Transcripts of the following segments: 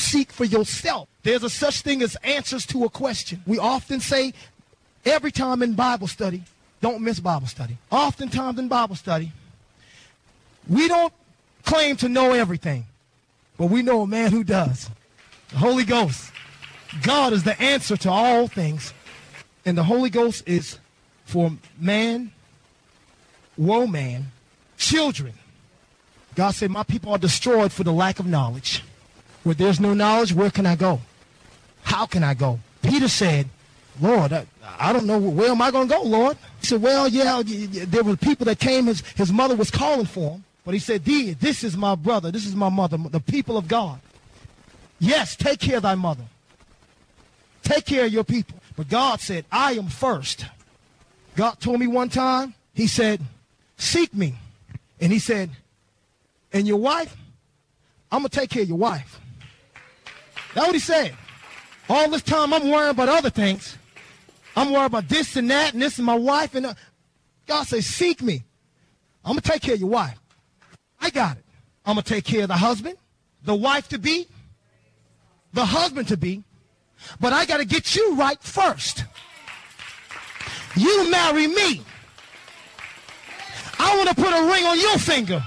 seek for yourself. There's a such thing as answers to a question. We often say every time in Bible study, don't miss Bible study. Oftentimes in Bible study, we don't claim to know everything, but we know a man who does. The Holy Ghost. God is the answer to all things. And the Holy Ghost is for man, woman, children. God said, my people are destroyed for the lack of knowledge. Where there's no knowledge, where can I go? How can I go? Peter said, Lord, I don't know, where am I going to go, Lord? He said, well, yeah, there were people that came, his mother was calling for him. But he said, this is my brother, this is my mother, the people of God. Yes, take care of thy mother. Take care of your people. But God said, I am first. God told me one time, he said, seek me. And he said, and your wife, I'm going to take care of your wife. That's what he said. All this time I'm worrying about other things. I'm worried about this and that, and this is my wife. And God says, seek me. I'm going to take care of your wife. I got it. I'm going to take care of the husband, the wife to be, the husband to be. But I got to get you right first. You marry me. I want to put a ring on your finger.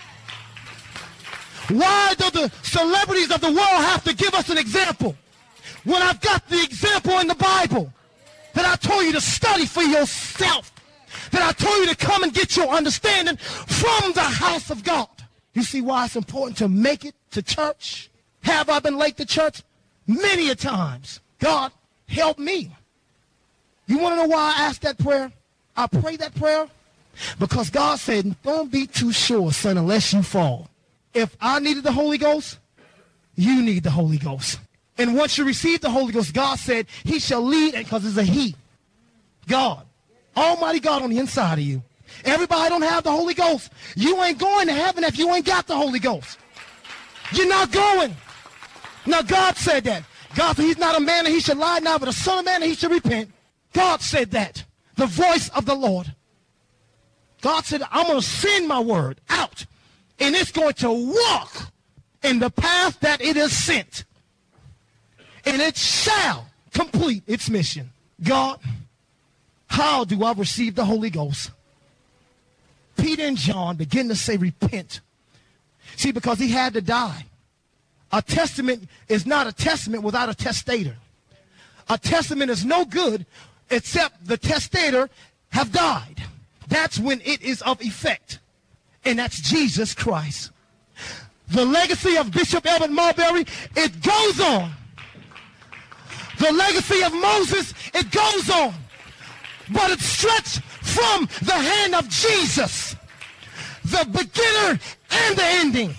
Why do the celebrities of the world have to give us an example when I've got the example in the Bible that I told you to study for yourself, that I told you to come and get your understanding from the house of God? You see why it's important to make it to church? Have I been late to church? Many a times. God, help me. You want to know why I asked that prayer? I prayed that prayer because God said, don't be too sure, son, unless you fall. If I needed the Holy Ghost, you need the Holy Ghost. And once you receive the Holy Ghost, God said, he shall lead, because it's a he. God. Almighty God on the inside of you. Everybody don't have the Holy Ghost. You ain't going to heaven if you ain't got the Holy Ghost. You're not going. Now, God said that. God said he's not a man that he should lie now, but a son of man that he should repent. God said that. The voice of the Lord. God said, I'm going to send my word out, and it's going to walk in the path that it is sent, and it shall complete its mission. God, how do I receive the Holy Ghost? Peter and John begin to say, repent. See, because he had to die. A testament is not a testament without a testator. A testament is no good except the testator have died. That's when it is of effect. And that's Jesus Christ. The legacy of Bishop Edmund Marbury, it goes on. The legacy of Moses, it goes on. But it's stretched from the hand of Jesus, the beginner and the ending.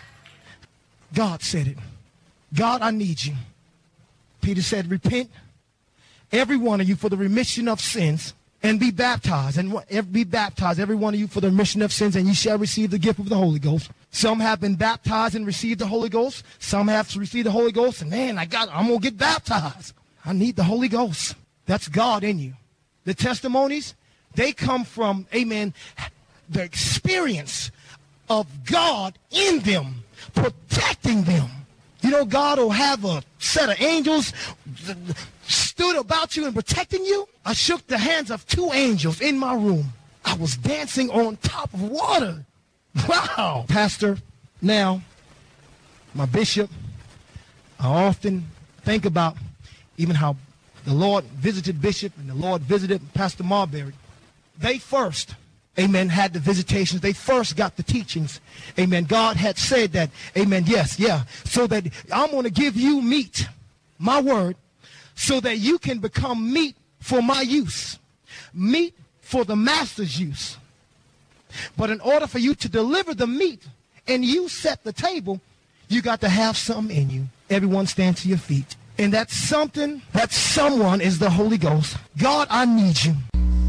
God said it. God, I need you. Peter said, repent, every one of you, for the remission of sins, and be baptized. And be baptized, every one of you, for the remission of sins, and you shall receive the gift of the Holy Ghost. Some have been baptized and received the Holy Ghost. Some have received the Holy Ghost, and man, I'm going to get baptized. I need the Holy Ghost. That's God in you. The testimonies, they come from, amen, the experience of God in them, protecting them. You know, God will have a set of angels stood about you and protecting you. I shook the hands of 2 angels in my room. I was dancing on top of water. Wow. Pastor, now, my bishop, I often think about even how the Lord visited Bishop and the Lord visited Pastor Marbury. They first, amen, had the visitations. They first got the teachings. Amen. God had said that, amen, yes, yeah. So that I'm going to give you meat, my word, so that you can become meat for my use. Meat for the master's use. But in order for you to deliver the meat and you set the table, you got to have something in you. Everyone stand to your feet. And that something, that someone is the Holy Ghost. God, I need you.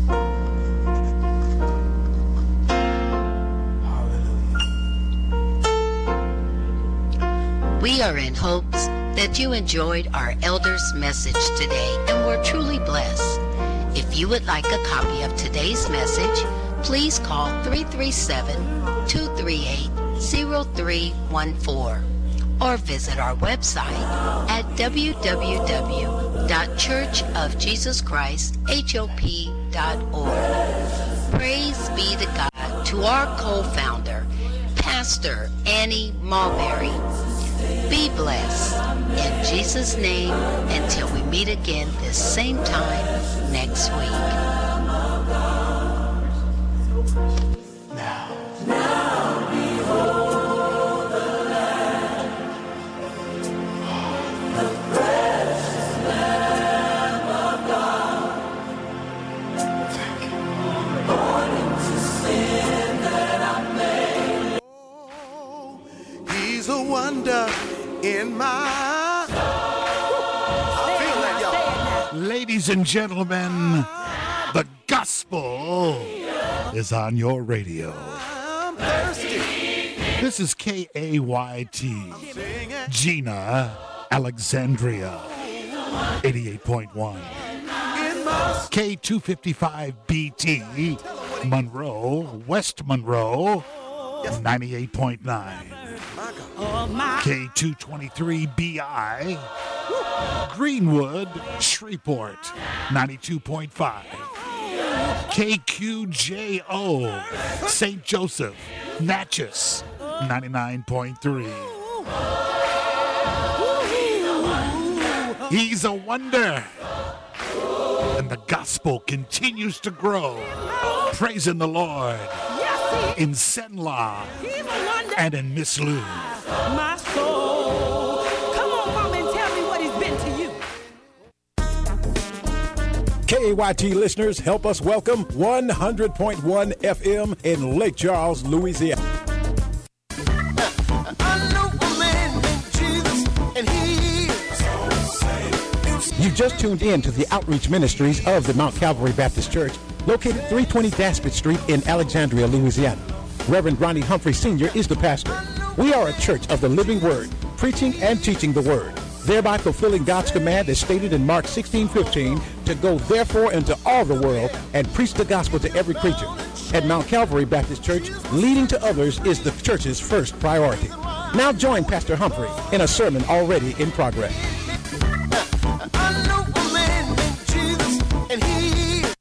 We are in hopes that you enjoyed our elders' message today and were truly blessed. If you would like a copy of today's message, please call 337-238-0314 or visit our website at www.churchofjesuschristhop.org. Praise be to God, to our co-founder, Pastor Annie Mulberry. Be blessed in Jesus' name until we meet again this same time next week. He's a wonder in my I feel that, y'all. Ladies and gentlemen, the gospel is on your radio. I'm thirsty. This is KAYT, Gina, Alexandria, 88.1. In my K255BT, Monroe, West Monroe, 98.9. K223BI, Greenwood, Shreveport, 92.5. KQJO, St. Joseph, Natchez, 99.3. He's a wonder. And the gospel continues to grow. Praising the Lord in Senla and in Miss Lou. My soul. Come on, Mama, and tell me what he's been to you. KAYT listeners, help us welcome 100.1 FM in Lake Charles, Louisiana. I know a man named Jesus, and he is. You just tuned in to the outreach ministries of the Mount Calvary Baptist Church, located 320 Daspit Street in Alexandria, Louisiana. Reverend Ronnie Humphrey Sr. is the pastor. We are a church of the living word, preaching and teaching the word, thereby fulfilling God's command as stated in Mark 16:15 to go therefore into all the world and preach the gospel to every creature. At Mount Calvary Baptist Church, leading to others is the church's first priority. Now join Pastor Humphrey in a sermon already in progress. I know a man named Jesus, and he is.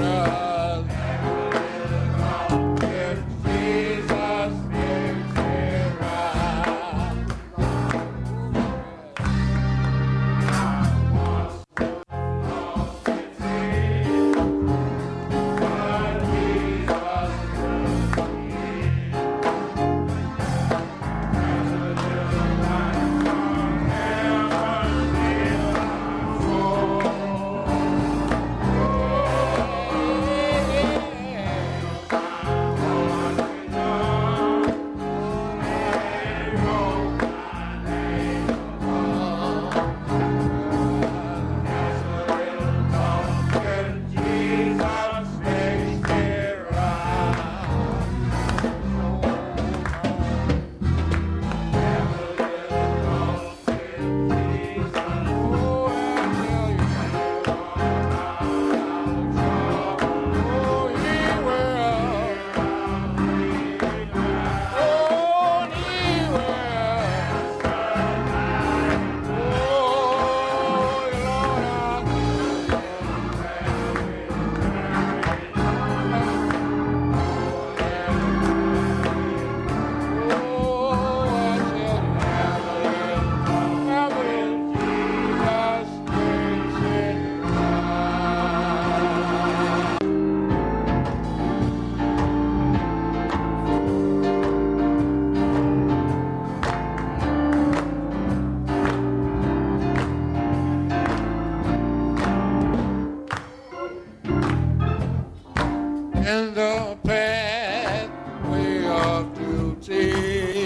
in the pathway of duty.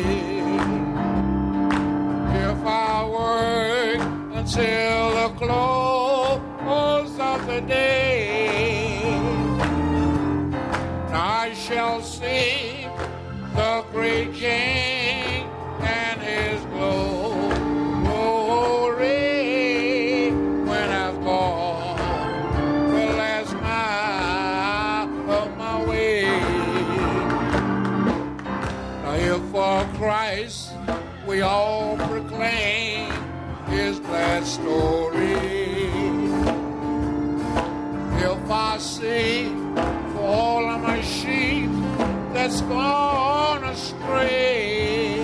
If I work until the close of the day, I shall see the great King and his glory when I've gone the last mile of my way. Now if for Christ we all proclaim his glad story, if I see for all of my sheep that's gone astray,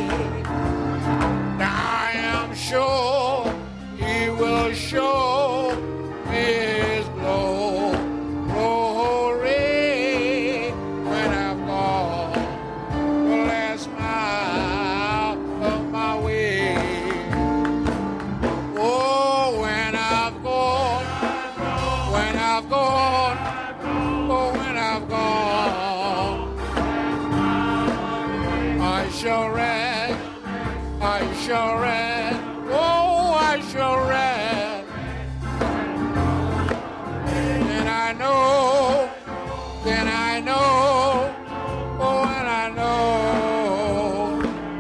I am sure he will show me his glory when I've gone the last mile of my way. Oh, when I've gone, when I've gone, oh, when I've gone, I shall rest, I shall rest, oh, I shall rest. And I know, then I know, oh, and I know,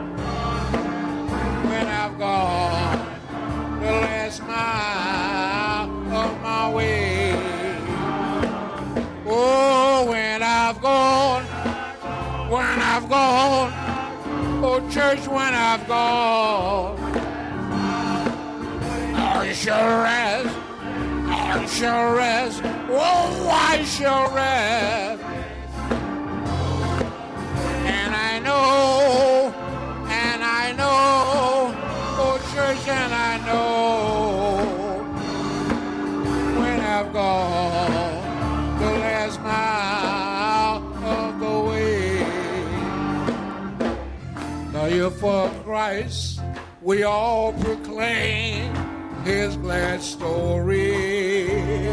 when I've gone the last mile of my way. Oh, when I've gone, oh, church, when I've gone, I shall rest, I shall rest, oh, I shall rest. And I know, oh, church, and I know, when I've gone the last mile of the way. Now if for Christ we all proclaim his glad story,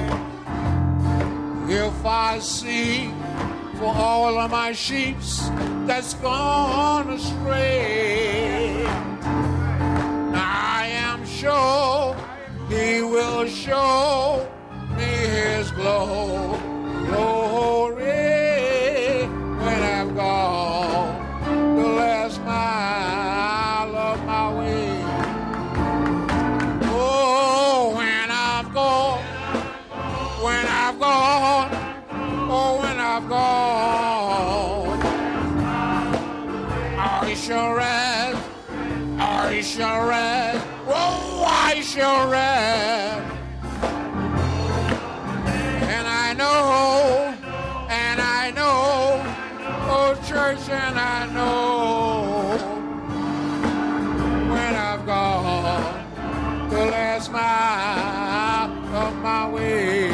if I see for all of my sheeps that's gone astray, I am sure he will show me his glory when I've gone the last mile of my way. Oh, when I've gone, when I've gone, oh, when I've gone, I shall rest, I shall rest, oh, I shall rest. And I know, and I know when I've gone the last mile of my way.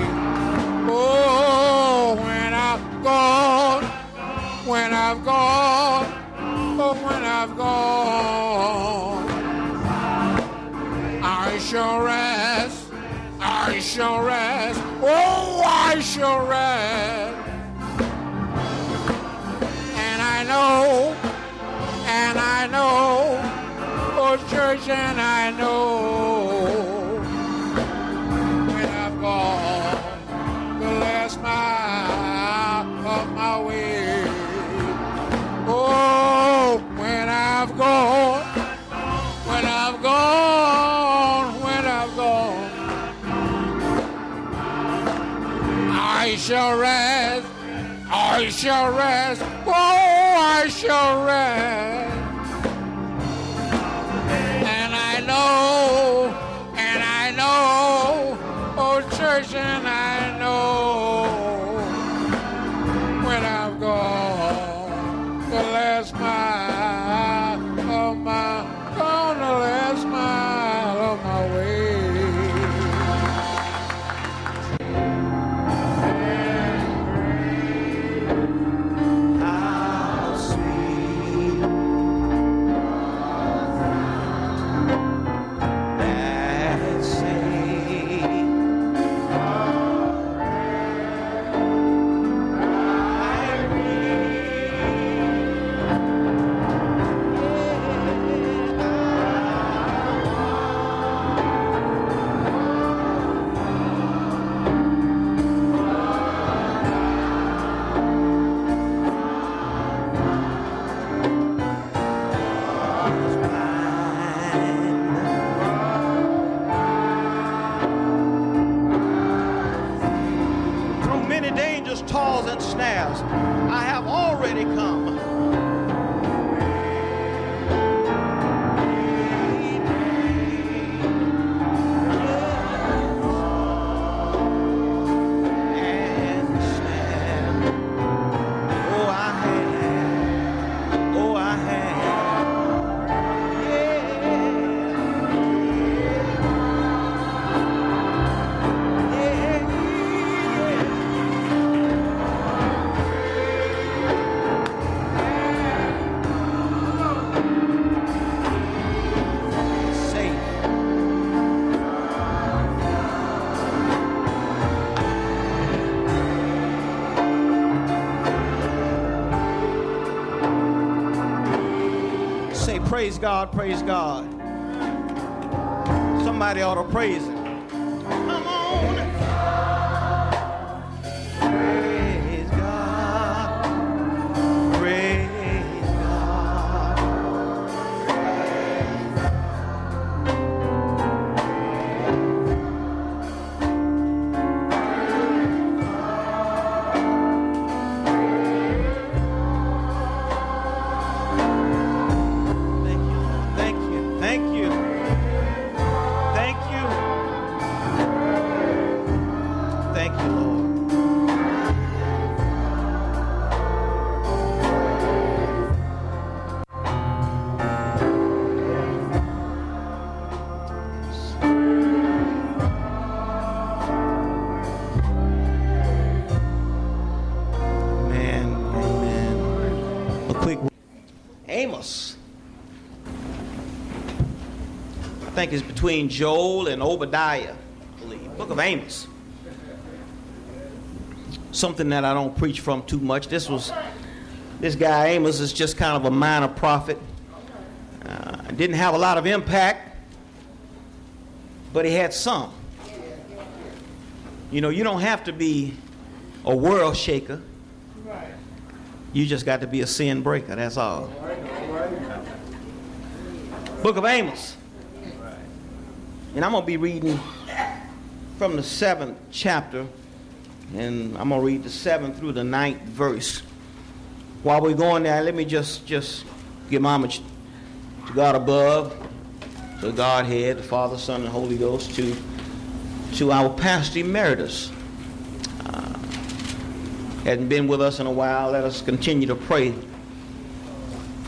Oh, when I've gone, when I've gone, oh, when I've gone, I shall rest, I shall rest, oh, I shall rest. And I know, oh, church, and I know when I've gone the last mile of my way. Oh, when I've gone, when I've gone, when I've gone, I shall rest, I shall rest, oh, I shall rest. And I know, oh, church, and I know when I've gone the last mile of my, gone the last mile of my way. How sweet that saved Through many dangers, toils, and snares, I have already come. And snare. Oh, I have. Oh, I have. Safe. Say, praise God, praise God. Somebody ought to praise Him. Come on. Praise God. Praise God. Thank you, Lord. Thank you. Thank you. Thank you. Thank you, Lord. Amen. Amen. A quick Amos. I think it's between Joel and Obadiah, I believe. Book of Amos. Something that I don't preach from too much. This guy Amos is just kind of a minor prophet. Didn't have a lot of impact, but he had some. You know, you don't have to be a world shaker. You just got to be a sin breaker, that's all. Book of Amos. And I'm going to be reading from the 7th chapter, and I'm going to read the 7th through the 9th verse. While we're going there, let me just give homage to God above, to the Godhead, the Father, Son, and Holy Ghost, to our pastor emeritus. Hadn't been with us in a while. Let us continue to pray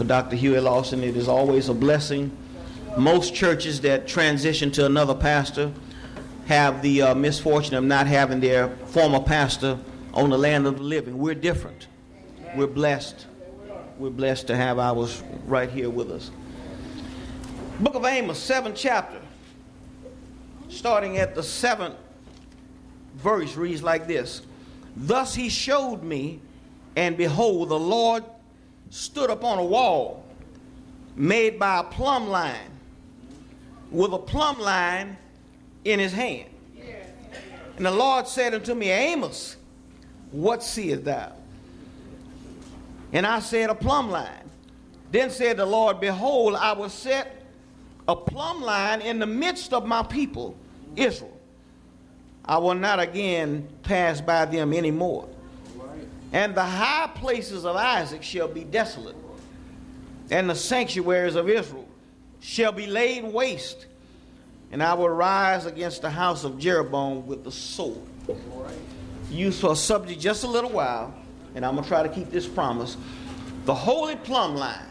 for Dr. Huey Lawson. It is always a blessing. Most churches that transition to another pastor have the misfortune of not having their former pastor on the land of the living. We're different. We're blessed. We're blessed to have ours right here with us. Book of Amos, 7th chapter, starting at the 7th verse, reads like this. Thus he showed me, and behold, the Lord stood upon a wall made by a plumb line, with a plumb line in his hand. And the Lord said unto me, Amos, what seest thou? And I said, a plumb line. Then said the Lord, behold, I will set a plumb line in the midst of my people, Israel. I will not again pass by them anymore. And the high places of Isaac shall be desolate, and the sanctuaries of Israel shall be laid waste. And I will rise against the house of Jeroboam with the sword. Use for a subject just a little while, and I'm going to try to keep this promise. The holy plumb line.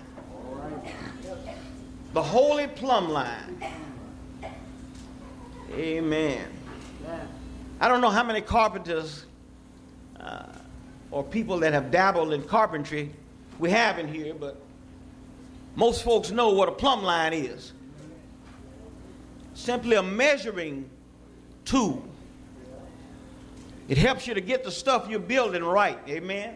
The holy plumb line. Amen. I don't know how many carpenters or people that have dabbled in carpentry we have in here, but most folks know what a plumb line is. Simply a measuring tool. It helps you to get the stuff you're building right. Amen.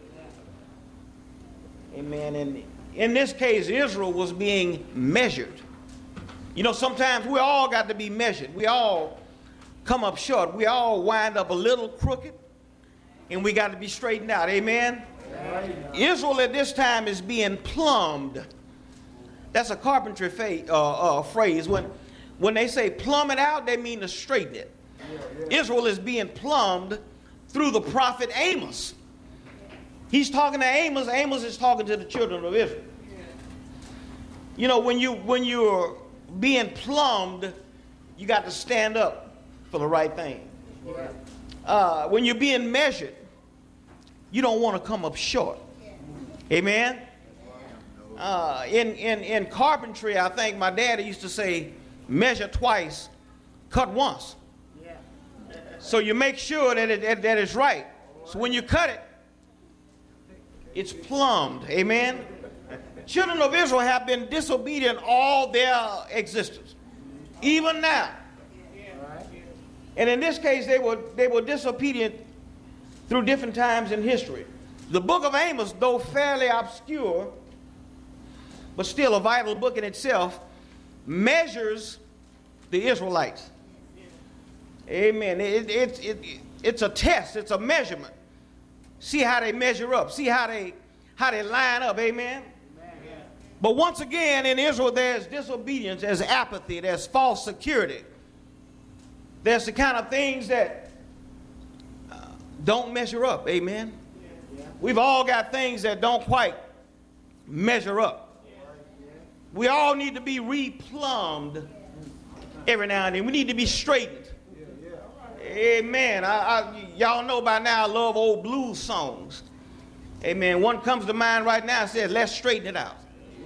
Amen. And in this case, Israel was being measured. You know, sometimes we all got to be measured. We all come up short. We all wind up a little crooked, and we got to be straightened out. Amen. Israel at this time is being plumbed. That's a carpentry phrase. When they say plumb it out, they mean to straighten it. Israel is being plumbed through the prophet Amos. He's talking to Amos. Amos is talking to the children of Israel. You know, when you're being plumbed, you got to stand up for the right thing. When you're being measured, you don't want to come up short. Amen. In carpentry, I think my daddy used to say, measure twice, cut once. So you make sure that it's right. So when you cut it, it's plumbed. Amen. Children of Israel have been disobedient all their existence, even now. And in this case, they were disobedient through different times in history. The book of Amos, though fairly obscure, but still a vital book in itself, measures the Israelites. Amen. It's a test. It's a measurement. See how they measure up. See how they line up. Amen. But once again, in Israel, there's disobedience, there's apathy, there's false security. There's the kind of things that don't measure up. Amen. We've all got things that don't quite measure up. We all need to be replumbed every now and then. We need to be straightened. Amen. Y'all know by now I love old blues songs. Amen. One comes to mind right now and says, let's straighten it out.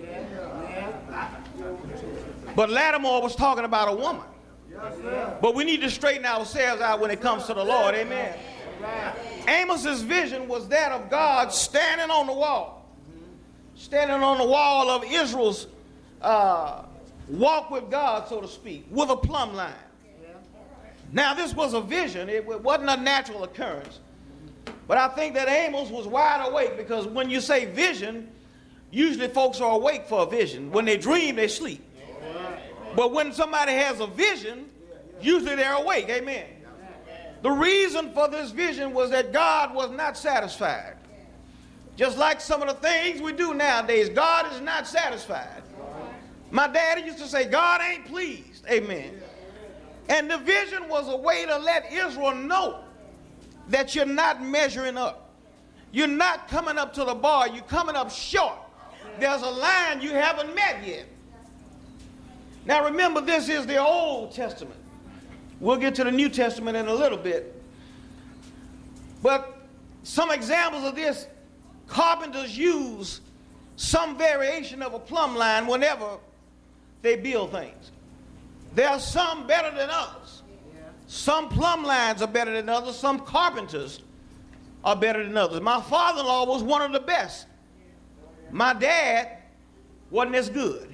But Lattimore was talking about a woman. But we need to straighten ourselves out when it comes to the Lord. Amen. Amos's vision was that of God standing on the wall. Standing on the wall of Israel's walk with God, so to speak, with a plumb line. Now, this was a vision. It wasn't a natural occurrence. But I think that Amos was wide awake, because when you say vision, usually folks are awake for a vision. When they dream, they sleep. But when somebody has a vision, usually they're awake. Amen. The reason for this vision was that God was not satisfied. Just like some of the things we do nowadays, God is not satisfied. My daddy used to say, God ain't pleased. Amen. And the vision was a way to let Israel know that you're not measuring up. You're not coming up to the bar. You're coming up short. There's a line you haven't met yet. Now remember, this is the Old Testament. We'll get to the New Testament in a little bit. But some examples of this, carpenters use some variation of a plumb line whenever they build things. There are some better than others. Some plumb lines are better than others. Some carpenters are better than others. My father-in-law was one of the best. My dad wasn't as good.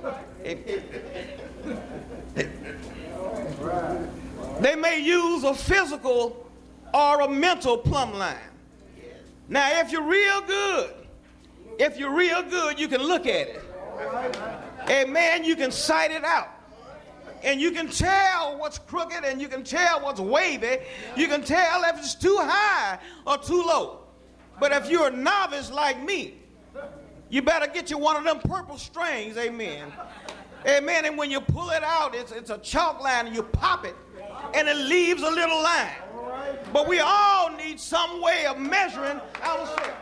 They may use a physical or a mental plumb line. Now, if you're real good, you can look at it. Amen. You can sight it out. And you can tell what's crooked, and you can tell what's wavy. You can tell if it's too high or too low. But if you're a novice like me, you better get you one of them purple strings, amen. Amen. And when you pull it out, it's a chalk line, and you pop it, and it leaves a little line. But we all need some way of measuring ourselves.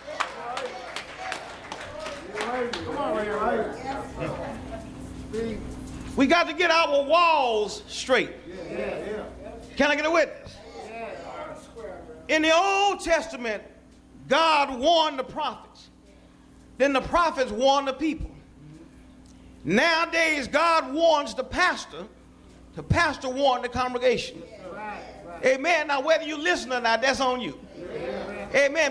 We got to get our walls straight. Can I get a witness? In the Old Testament, God warned the prophets. Then the prophets warned the people. Nowadays, God warns the pastor warned the congregation. Amen. Now, whether you listen or not, that's on you. Amen.